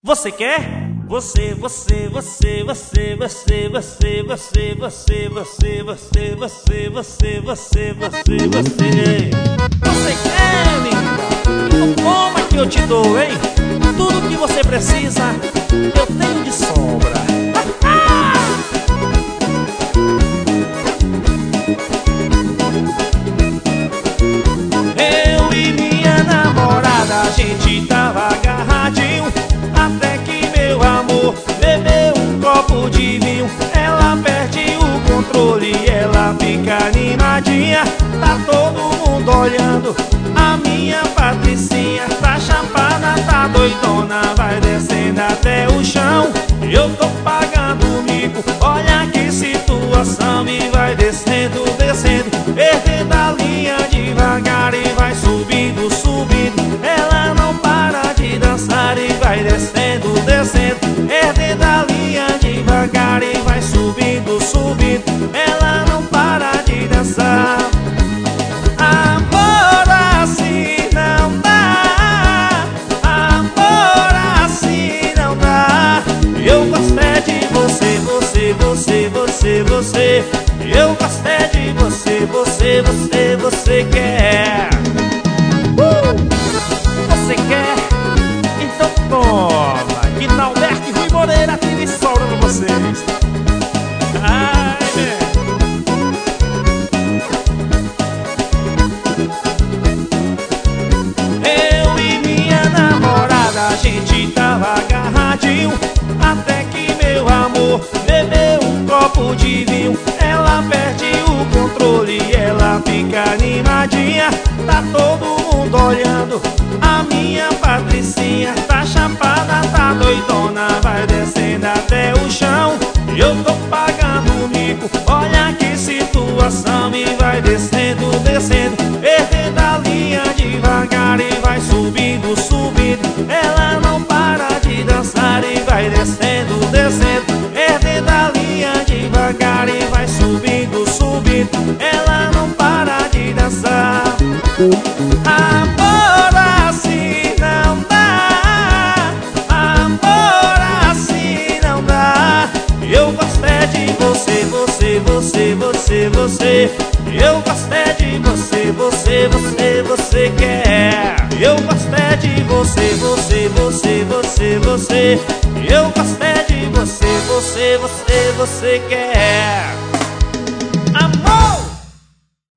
Você quer? Você quer, linda? Então toma que eu te dou, hein? Tudo que você precisa, eu tenho de sobra. Eu e minha namorada, a gente tava agarradinho, até que meu amor bebeu um copo de vinho. Ela perde o controle e ela fica animadinha. Tá todo mundo olhando, a minha Patricinha tá chapada, tá doidona, vai descendo até o chão. Eu tô pagando o mico, olha que situação. E vai descendo, descendo, erguendo a linha devagar e vai subindo, subindo. Ela não para de dançar e vai descendo, descendo, erguendo a linha devagar e vai subindo, subindo. Ela não para de dançar. Amor assim não dá, amor assim não dá. Eu gosto é de você, você. Eu gosto é de você quer. Você quer? Então toma, que Dalberto e Rui Moreira tem de sobra pra vocês. Ai, eu e minha namorada, a gente tava agarradinho, até que meu amor bebeu um copo de vinho. Ela perde o controle e ela fica animadinha. Tá todo mundo olhando, a minha Patricinha tá chapada, tá doidona, vai descendo até o chão. Eu tô pagando o mico, olha que situação. E vai descendo, descendo, erguendo a linha devagar e vai subindo, subindo. Ela não para de dançar e vai descendo, descendo, erguendo a linha devagar e vai subindo, subindo. Ela não para de dançar. Amor assim não dá, amor assim não dá. Eu gosto é de você. Eu gosto é de você quer. Eu gosto é de você. Eu gosto é de você quer.